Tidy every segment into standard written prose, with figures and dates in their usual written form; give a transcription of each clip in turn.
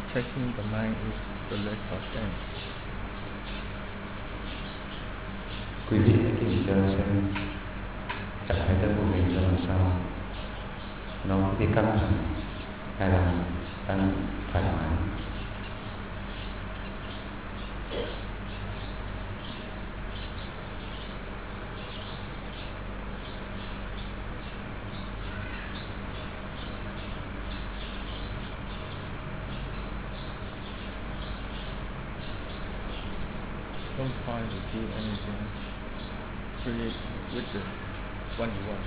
checking the mind is the less of them. Quý vị hãy kiểm tra xem trạng thái tâm của mình ra làm sao, nó có bị căng thẳng hay là đang thoải mái. Don't try to do anything. Create with the what you want.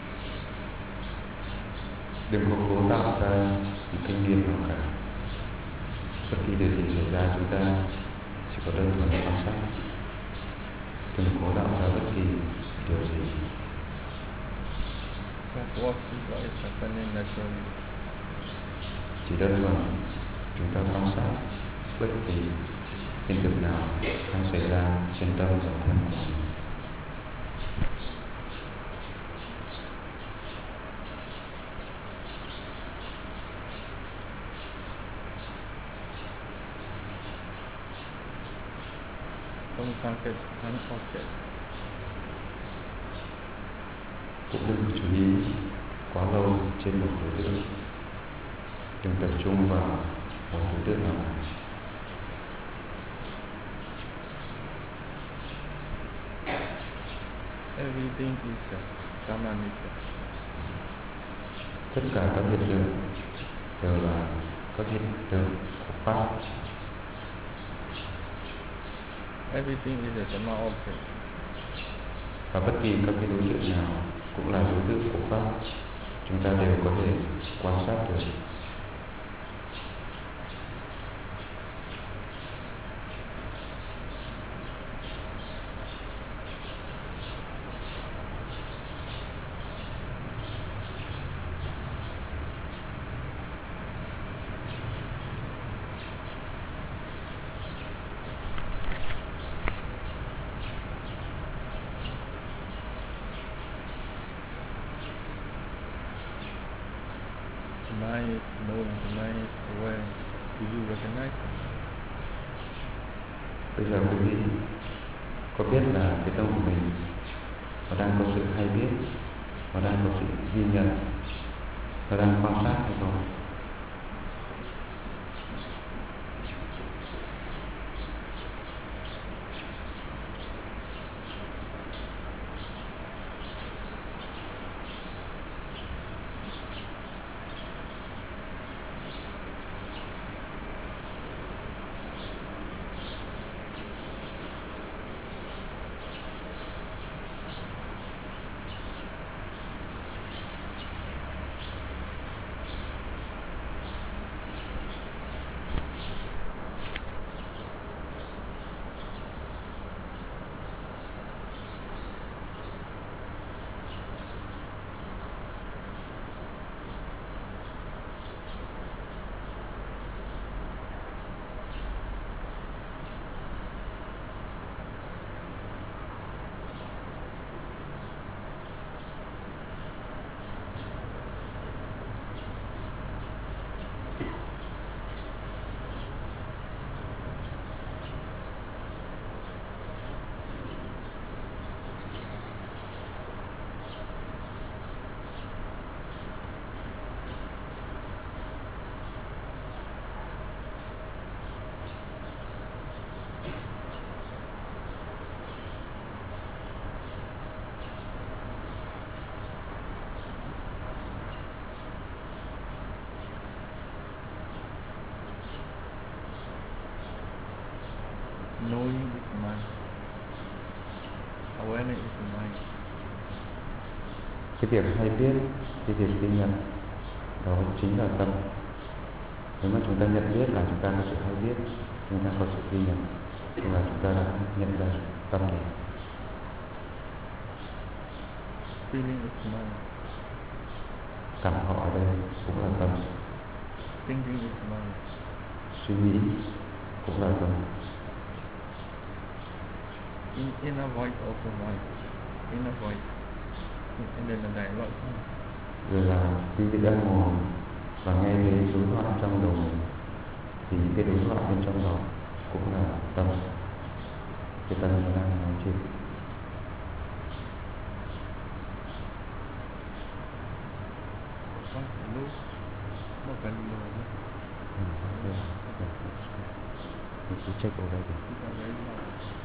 Đừng có cố tạo ra một kinh nghiệm nào cả. Bất kỳ điều gì xảy ra, chúng ta chỉ có đơn thuần quan sát. Đừng cố tạo ra bất kỳ điều gì. Just watch what is happening naturally. Chỉ đơn thuần chúng ta quan sát bất kỳ hiện tượng nào đang xảy ra trên tâm và thân của mình. Don't target one object. Cũng đừng chú ý quá lâu trên một đối tượng. Đừng tập trung vào một đối tượng nào cả. Everything is a Dhammanica. Tất cả các hiện tượng đều là các hiện tượng của Pháp. Everything is a Dhamma object. Và bất kỳ các cái đối tượng nào cũng là đối tượng của Pháp. Chúng ta đều có thể quan sát được. The mind is knowing, the mind is aware. Do you recognize it? Bây giờ quý vị có biết là cái tâm của mình nó đang có sự hay biết, nó đang có sự ghi nhận, nó đang quan sát hay không? Knowing is the mind. Awareness is the mind. Cái việc hay biết, cái việc ghi nhận, đó chính là tâm. Nếu mà chúng ta nhận biết là chúng ta có sự hay biết, chúng ta có sự ghi nhận, là chúng ta đã nhận ra tâm này. Feeling is the mind. Cảm thọ ở đây cũng là tâm. Thinking is the mind. Suy nghĩ cũng là tâm. Inner voice also mind. Inner voice. And then the dialogue. Rồi là quý vị đang ngồi và nghe thấy đối thoại trong đầu mình. thì những cái đối thoại bên trong đó cũng là tâm. Cái tâm nó đang nói chuyện. Con phải lúc nó cần rồi đó. Mình cứ check over đây. Chúng ta lấy nó.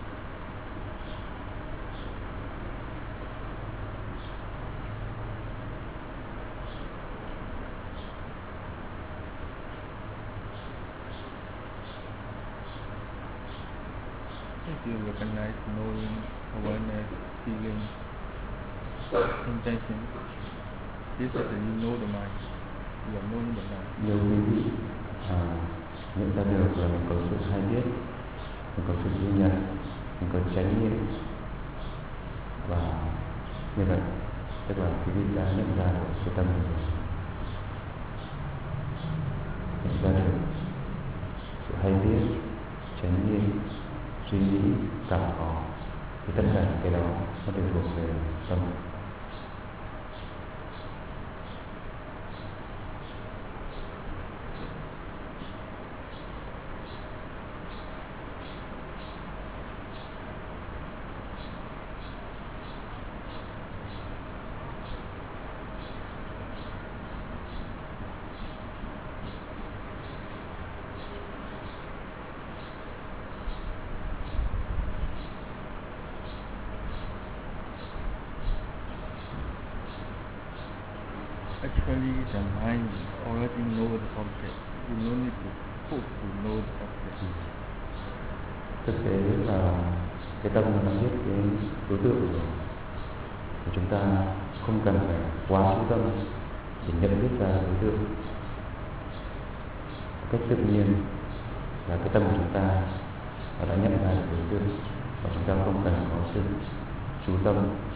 If you recognize knowing, awareness, feeling, intention, this is the you know the mind. You are knowing the mind. Nhiều quý vị nhận ra được là mình có sự hay biết, mình có sự ghi nhận, mình có chánh niệm, và như vậy tức là quý vị đã nhận ra được cái tâm mình rồi, nhận ra được sự hay biết, chánh niệm, suy nghĩ, cảm thọ, thì tất cả những cái đó nó đều thuộc về tâm. Actually, the mind already know the object. You don't need to hope to know the object. Thực tế là cái tâm nó đã biết cái đối tượng rồi, thì chúng ta không cần phải quá chú tâm để nhận biết ra đối tượng. Cách tự nhiên là cái tâm của chúng ta đã nhận ra được đối tượng, và chúng ta không cần có sự chú tâm.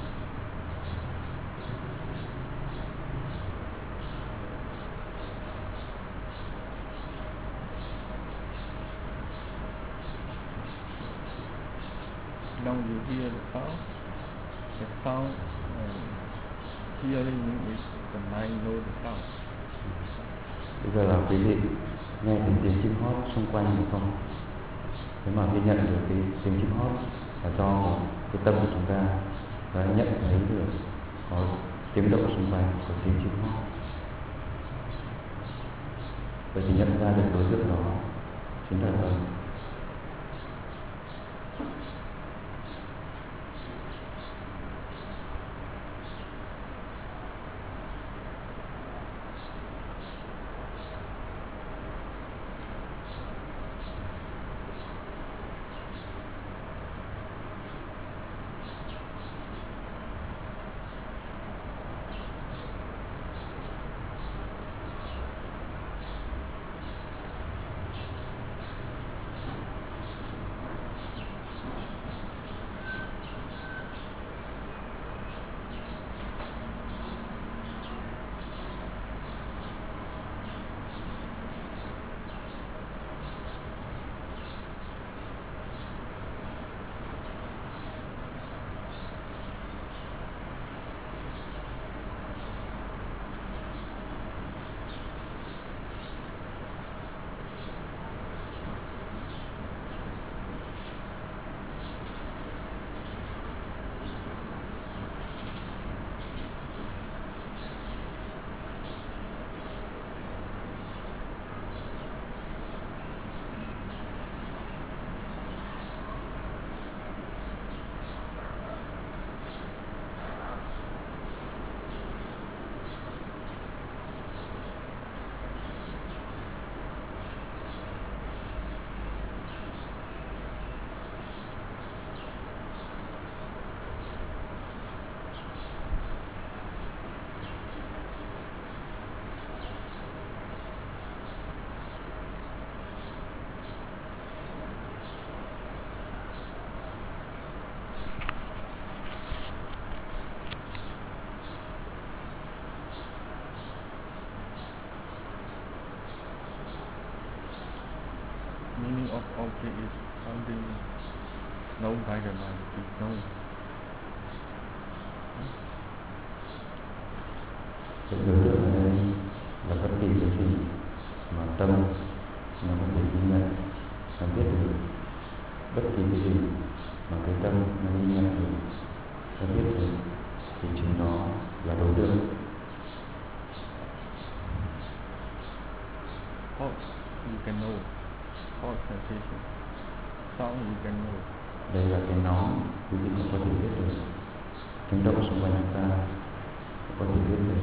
Now you hear the sound hearing is the mind know the sound. Bây giờ là quý vị nghe thấy tiếng chim hót xung quanh hay không? Nếu mà ghi nhận được cái tiếng chim hót là do cái tâm của chúng ta đã nhận thấy được có tiếng động xung quanh, có tiếng chim hót. Vậy thì nhận ra được đối tượng đó chính là tâm. Meaning of object is something known by the mind, is known. Cái đối tượng ở đây là bất kỳ cái gì mà tâm nó có thể ghi bất kỳ cái gì mà cái tâm nó đi nghe được, nó biết được, thì chính nó là đối tượng. Thought you can know. Thought sensation. Sound you can know. Đây là cái nóng, quý vị cũng có thể biết được. Tiếng động xung quanh chúng ta cũng có thể biết được.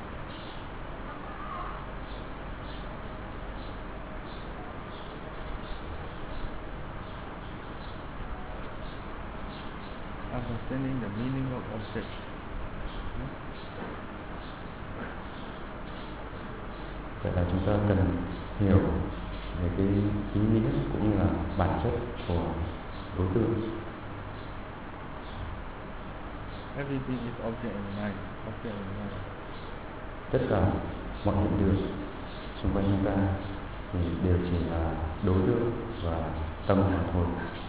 Understanding the meaning of object. Vậy là chúng ta cần hiểu về cái ý nghĩa cũng như là bản chất của đối tượng. Everything is object in mind. Object in mind. Tất cả mọi hiện tượng xung quanh chúng ta thì đều chỉ là đối tượng và tâm mà thôi.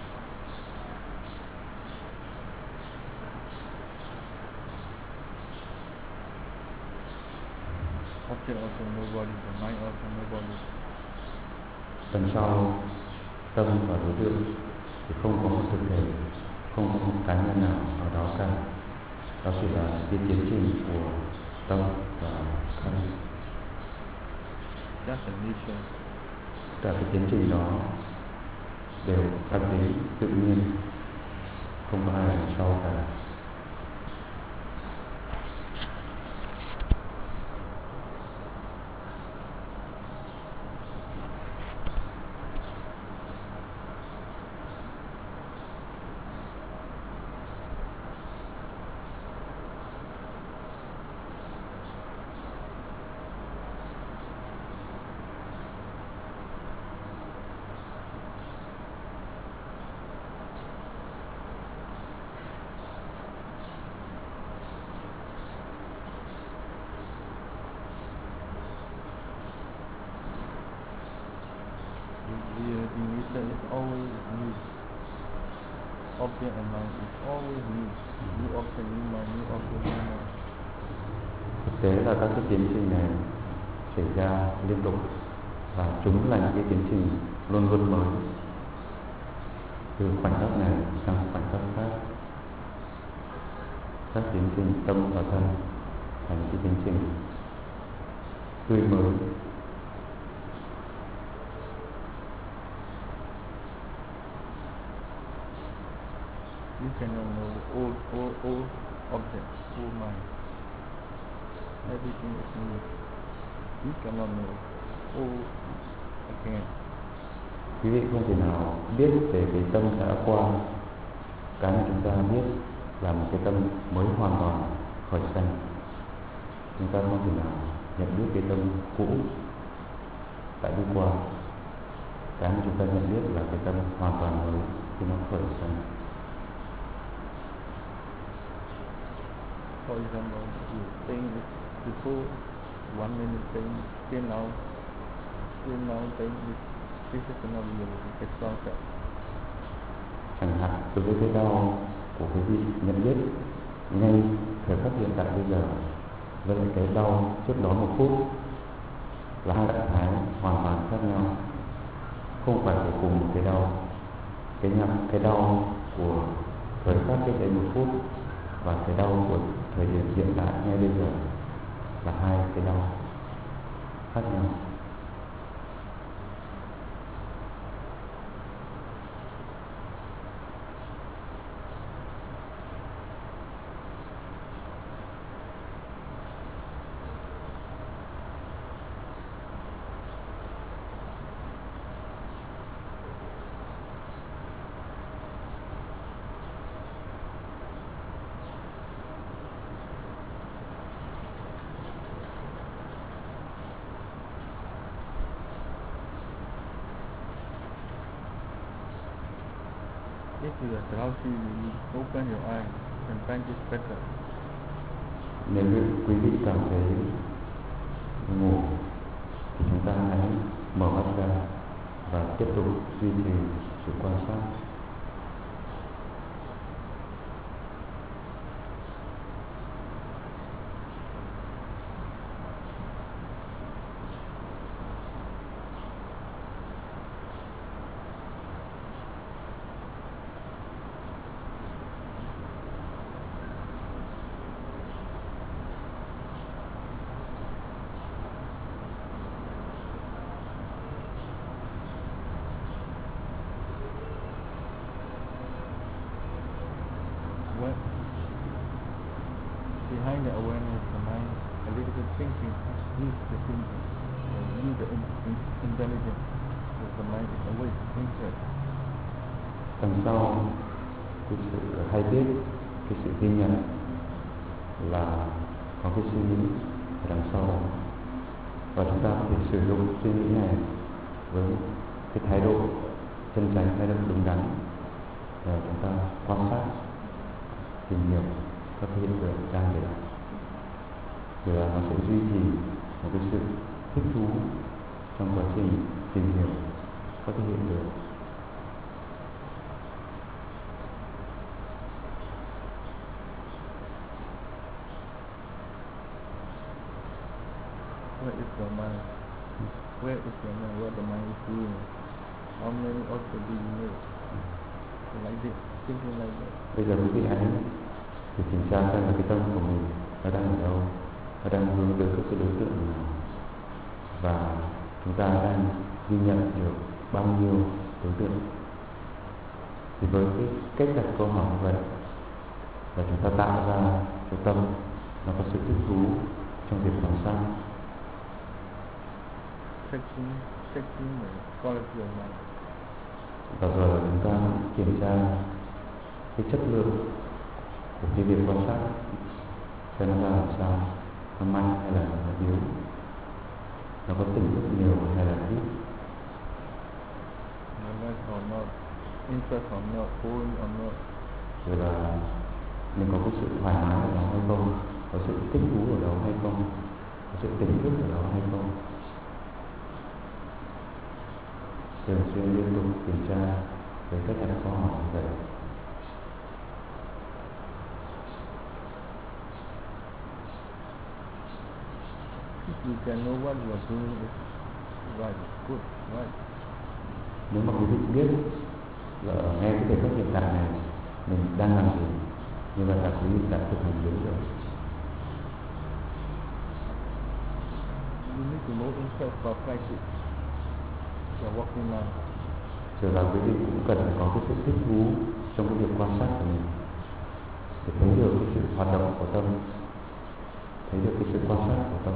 Object also nobody. The mind also nobody. Đằng sau tâm và đối tượng thì không có một thực thể, không có một cá nhân nào ở đó cả. Đó chỉ là cái tiến trình của tâm và thân. Just a nature. Cả cái tiến trình đó đều phát đến tự nhiên, không có ai đằng sau cả. The nature is always new. Object and mind is always new. New object, new mind, new object, new mind. Thực tế là các cái tiến trình này xảy ra liên tục và chúng là những cái tiến trình luôn luôn mới, từ khoảnh khắc này sang khoảnh khắc khác. Các tiến trình tâm và thân là những cái tiến trình tươi mới. You cannot know all object, all mind. Everything is new. You cannot know all again. Quý vị không thể nào biết về cái tâm đã qua. Cái mà chúng ta biết là một cái tâm mới hoàn toàn khởi sanh. Chúng ta không thể nào nhận biết cái tâm cũ đã đi qua. Cái mà chúng ta nhận biết là cái tâm hoàn toàn mới khi nó khởi sanh. For example, you think before 1 minute think till now think this is not real, it's concept. Chẳng hạn đối với cái đau của quý vị nhận biết ngay thời khắc hiện tại bây giờ với lại cái đau trước đó 1 phút là hai trạng thái hoàn toàn khác nhau, không phải của cùng một cái đau. Cái đau của thời khắc cách đây 1 phút và cái đau của thời điểm hiện tại ngay bây giờ là hai cái đau khác nhau. If you are drowsy, you open your eyes and find it better. Nếu quý vị cảm thấy ngủ thì chúng ta hãy mở mắt ra và tiếp tục duy trì sự quan sát. What behind the awareness, the mind, a little bit thinking, use the thinking, use the intelligence, because the mind is awake, interest. Đằng sau cái sự hay biết, cái sự ghi nhận là có cái suy nghĩ ở đằng sau đó. Và chúng ta có thể sử dụng suy nghĩ này với cái thái độ chân chánh, thái độ đúng đắn, và chúng ta quan sát, tìm hiểu các hiện tượng đang xảy ra. Thì là nó sẽ duy trì một cái sự thích thú trong quá trình tìm hiểu các cái hiện tượng. Where is your mind? Where is your mind? What the mind is doing? How many objects do you make? Like this, thinking like that. Bây giờ quý vị hãy thử kiểm tra xem là cái tâm của mình nó đang ở đâu, nó đang hướng tới các cái đối tượng nào, và chúng ta đang ghi nhận được bao nhiêu đối tượng. Thì với cái cách đặt câu hỏi như vậy là chúng ta tạo ra cho tâm nó có sự thích thú trong việc quan sát. Checking the quality of mind. Và rồi chúng ta kiểm tra cái chất lượng của cái việc quan sát, xem nó ra làm sao, nó mạnh hay là nó yếu, nó có tỉnh thức nhiều hay là ít, Or not, interest or not, boring or not. rồi là mình có cái sự thoải mái ở đó hay không, có sự thích thú ở đó hay không, có sự tỉnh thức ở đó hay không. Thường xuyên liên tục kiểm tra với cách đặt câu hỏi như vậy. You can know what you are doing is right, good, right. Nếu mà quý vị biết là ngay cái thời khắc hiện tại này mình đang làm gì, như vậy là quý vị đã thực hành đúng rồi. You need to know interest for practice. You are walking now. Rồi là quý vị cũng cần phải có cái sự thích thú trong cái việc quan sát của mình, để thấy được cái sự hoạt động của tâm, thấy được cái sự quan sát của tâm.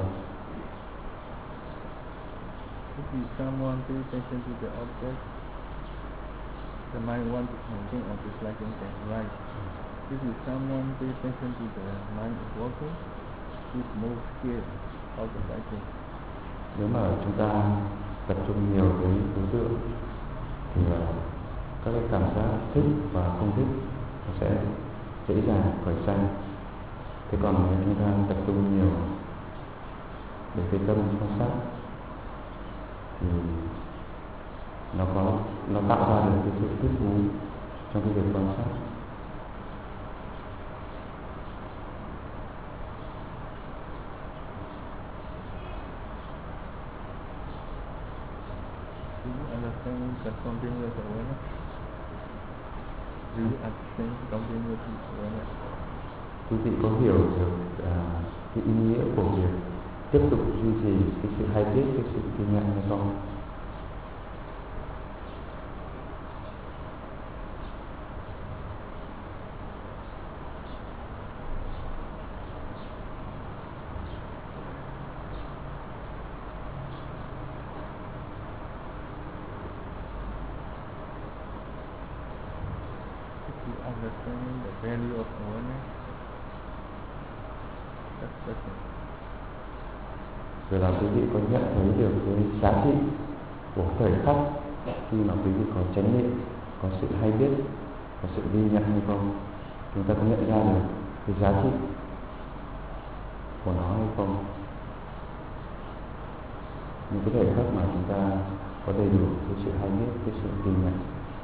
If you someone pay attention to the object, the mind wants to think of disliking things, right? If you someone pay attention to the mind is walking, it moves scared out of liking. Nếu mà chúng ta tập trung nhiều với đối tượng thì các cái cảm giác thích và không thích nó sẽ dễ dàng khởi sanh. Thế còn nếu chúng ta tập trung nhiều để cái tâm quan sát thì nó tạo ra được cái sự thích thú trong cái việc quan sát. Do you understand the continuous awareness? Do you understand continuous awareness? Quý vị có hiểu được cái ý nghĩa của việc tiếp tục duy trì cái sự hay biết, cái sự ghi nhận hay không? Understanding the value of awareness, that's the thing. Rồi là quý vị có nhận thấy được cái giá trị của thời khắc khi mà quý vị có chánh niệm, có sự hay biết, có sự ghi nhận hay không? Chúng ta có nhận ra được cái giá trị của nó hay không? Những cái thời khắc mà chúng ta có đầy đủ cái sự hay biết, cái sự ghi nhận.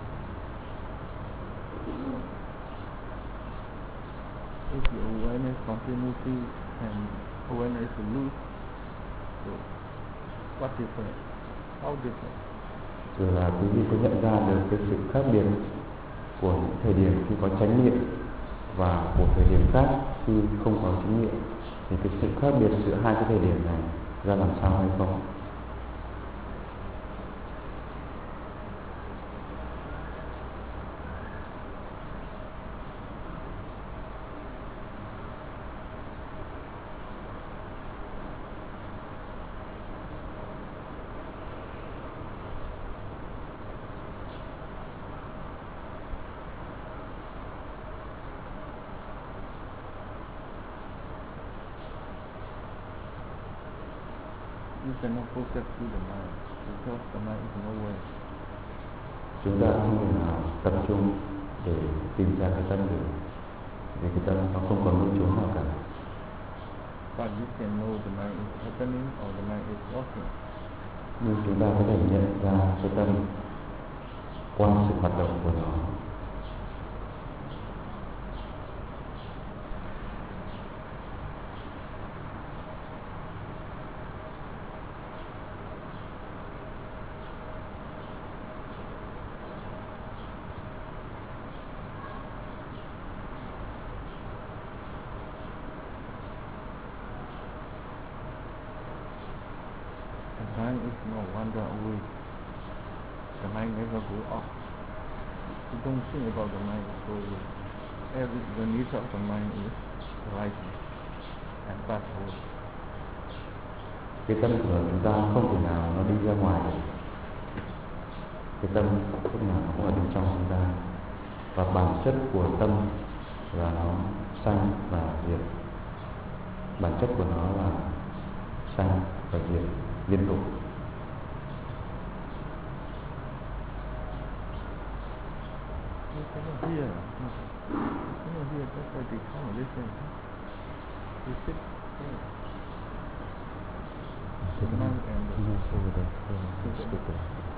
If your awareness continuity and awareness is loose, so what different? How different? Rồi là quý vị có nhận ra được cái sự khác biệt của những thời điểm khi có chánh niệm và của thời điểm khác khi không có chánh niệm, thì cái sự khác biệt giữa hai cái thời điểm này ra làm sao hay không? You cannot focus to the mind because the mind is nowhere. Chúng ta không thể nào tập trung để tìm ra cái tâm được, vì cái tâm nó không có nơi trốn nào cả. But you can know the mind is happening or the mind is working. Nhưng chúng ta có thể nhận ra cái tâm qua sự hoạt động của nó. The mind is not wander away. The mind never go off. You don't think about the mind is go away. The nature of the mind is rising and pass away. Cái tâm của chúng ta không thể nào nó đi ra ngoài được. Cái tâm lúc nào nó cũng ở bên trong chúng ta. Và bản chất của tâm là nó sanh và diệt. Bản chất của nó là sanh và diệt liên tục. You cannot hear. You cannot hear just like they come and listen. You sit there. The mind and the speaker.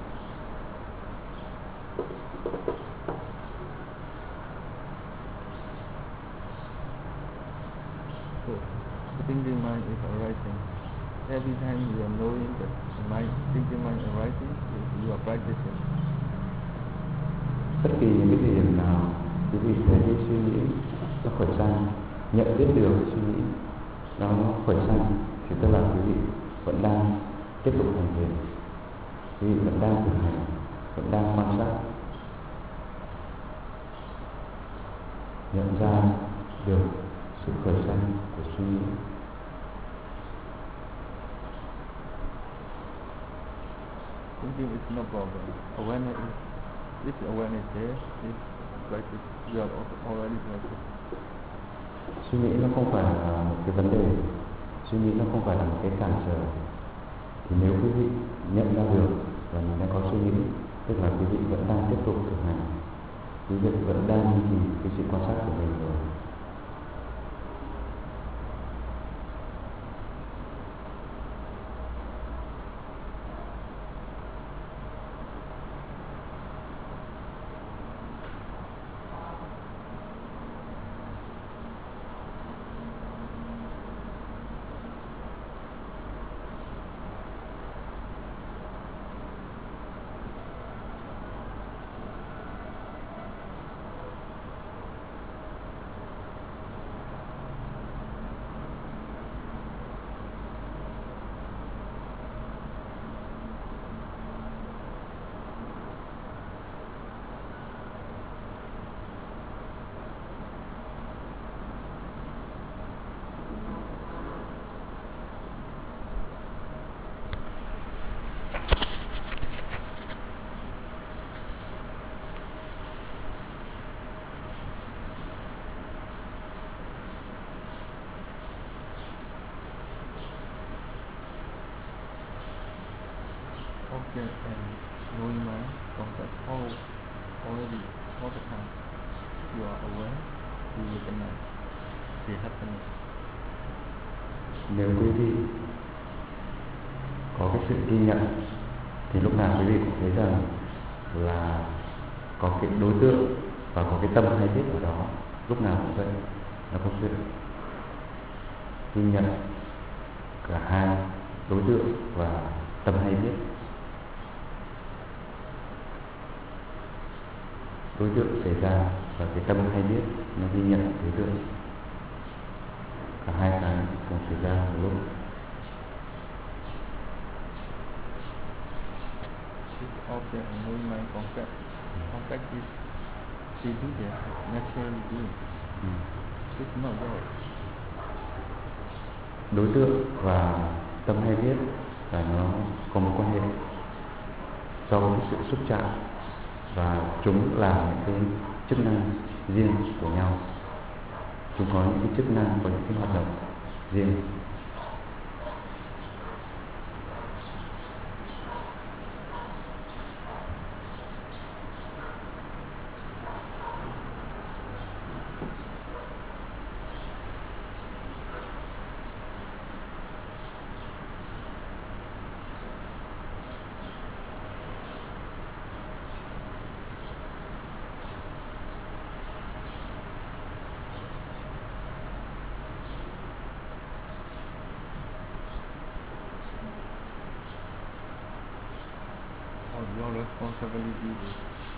So, the thinking mind is arising. Every time you are knowing that the mind, thinking mind arising, you are practicing. Bất kỳ những cái thời điểm nào quý vị thấy cái suy nghĩ nó khởi sanh, nhận biết được suy nghĩ nó khởi sanh, thì tức là quý vị vẫn đang tiếp tục hành thiền, quý vị vẫn đang thực hành, vẫn đang quan sát, nhận ra được sự khởi sanh của suy nghĩ. Thinking is no problem. Awareness is, if awareness there, is practice. You are already practice. Suy nghĩ nó không phải là một cái vấn đề, suy nghĩ nó không phải là một cái cản trở. Thì nếu quý vị nhận ra được và mình đang có suy nghĩ, tức là quý vị vẫn đang tiếp tục thực hành, quý vị vẫn đang duy trì cái sự quan sát của mình rồi. Object and knowing mind contact already all the time. You are aware, you recognize the happening. Nếu quý vị có cái sự ghi nhận thì lúc nào quý vị cũng thấy rằng là có cái đối tượng và có cái tâm hay biết ở đó, lúc nào cũng vậy. Nó có sự ghi nhận cả hai đối tượng và tâm hay biết. Đối tượng xảy ra và cái tâm hay biết nó ghi nhận đối tượng, cả hai cái cùng xảy ra một lúc. This object and knowing mind contact is they do that naturally doing. It's not there. Đối tượng và tâm hay biết là nó có một quan hệ do cái sự xúc chạm, và chúng là những cái chức năng riêng của nhau. Chúng có những cái chức năng, có những cái hoạt động riêng. your responsibility is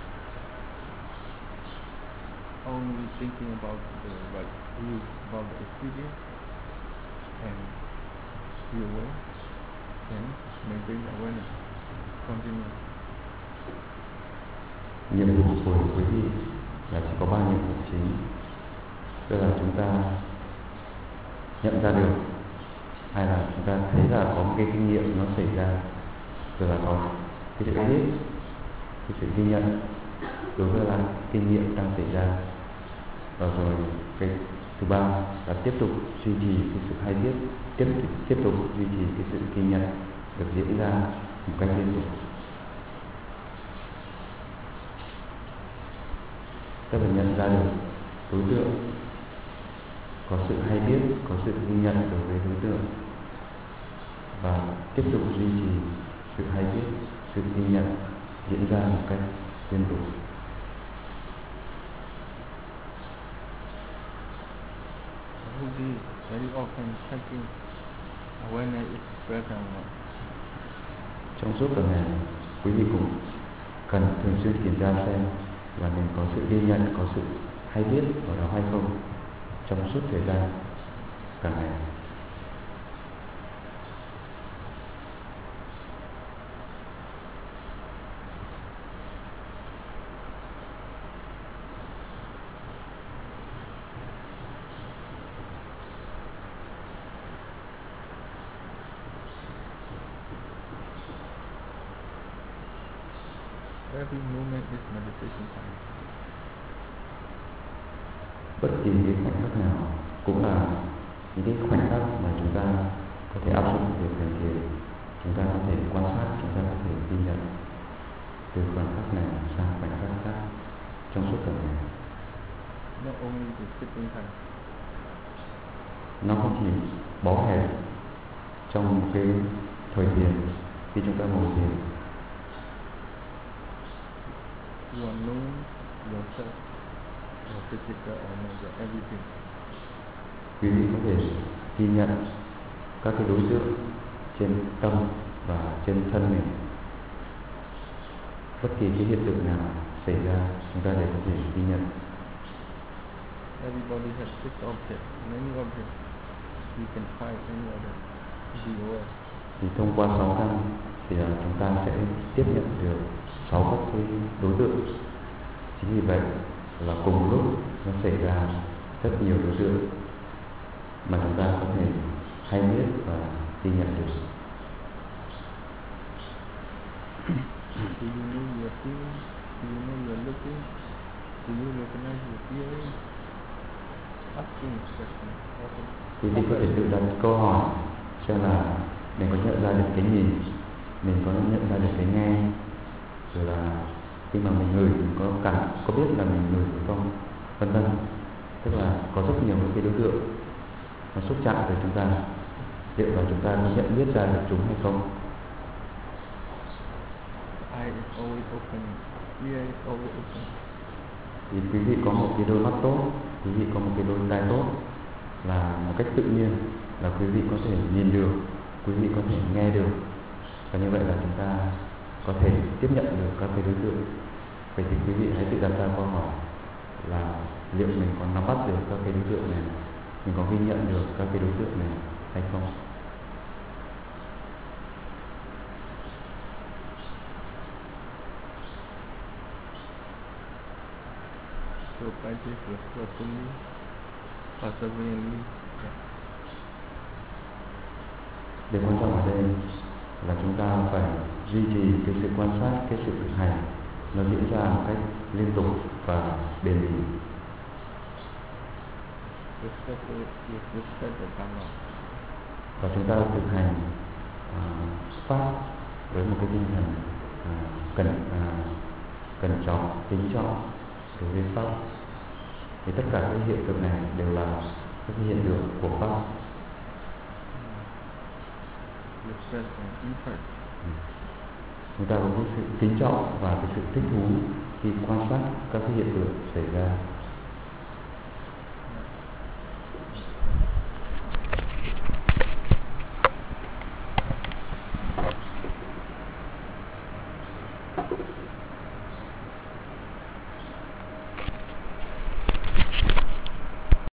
only thinking about the right view about the experience and be aware and maintain awareness. Continue. Nhiệm vụ của quý vị là chỉ có 3 nhiệm vụ chính, tức là chúng ta nhận ra được, hay là chúng ta thấy là có một cái kinh nghiệm nó xảy ra, rồi là có cái sự biết, cái sự ghi nhận đối với là kinh nghiệm đang xảy ra, và rồi cái thứ ba là tiếp tục duy trì cái sự hay biết, tiếp tục duy trì cái sự ghi nhận được diễn ra một cách liên tục. Ta phải nhận ra được đối tượng, có sự hay biết, có sự ghi nhận đối với đối tượng, và tiếp tục duy trì sự hay biết, sự ghi nhận diễn ra một cách liên tục. Very often checking awareness is present. Trong suốt cả ngày, quý vị cũng cần thường xuyên kiểm tra xem là mình có sự ghi nhận, có sự hay biết ở đó hay không trong suốt thời gian cả ngày. Every moment is meditation time. Bất kỳ cái khoảnh khắc nào cũng là những cái khoảnh khắc mà chúng ta có thể áp dụng việc hành thiền. Chúng ta có thể quan sát, chúng ta có thể ghi nhận từ khoảnh khắc này sang khoảnh khắc khác trong suốt cả ngày. Not only the sitting time. Nó không chỉ bó hẹp trong một cái thời thiền khi chúng ta ngồi thiền. You are knowing yourself, your physical or mental, everything. Quý vị có thể ghi nhận các cái đối tượng trên tâm và trên thân mình. Bất kỳ cái hiện tượng nào xảy ra, chúng ta đều có thể ghi nhận. Everybody has 6 objects, many objects. You can find any other. Be aware. Thì thông qua 6 căn thì chúng ta sẽ tiếp nhận được 6 các cái đối tượng. Chính vì vậy là cùng lúc nó xảy ra rất nhiều đối tượng mà chúng ta có thể hay biết và ghi nhận được. Do you know your feeling? Do you know your looking? Do you recognize your feeling? Asking questions. Quý vị có thể tự đặt câu hỏi xem là mình có nhận ra được cái nhìn, mình có nhận ra được cái nghe, rồi là khi mà mình ngửi mình có biết là mình ngửi hay không, vân vân. Tức là có rất nhiều cái đối tượng nó xúc chạm với chúng ta, liệu là chúng ta có nhận biết ra được chúng hay không. Eye is always open, ear is always open. Thì quý vị có một cái đôi mắt tốt, quý vị có một cái đôi tai tốt, là một cách tự nhiên là quý vị có thể nhìn được, quý vị có thể nghe được, và như vậy là chúng ta có thể tiếp nhận được các cái đối tượng. Vậy thì quý vị hãy tự đặt ra câu hỏi là liệu mình có nắm bắt được các cái đối tượng này, mình có ghi nhận được các cái đối tượng này hay không. So practice respectfully, perseveringly. Điều quan trọng ở đây là chúng ta phải duy trì cái sự quan sát, cái sự thực hành nó diễn ra một cách liên tục và bền bỉ. Respect the Dharma. Và chúng ta thực hành pháp với một cái tinh thần cẩn trọng, kính trọng đối với pháp. Thì tất cả các hiện tượng này đều là các hiện tượng của pháp. Chúng ta có cái sự kính trọng và cái sự thích thú khi quan sát các cái hiện tượng xảy ra.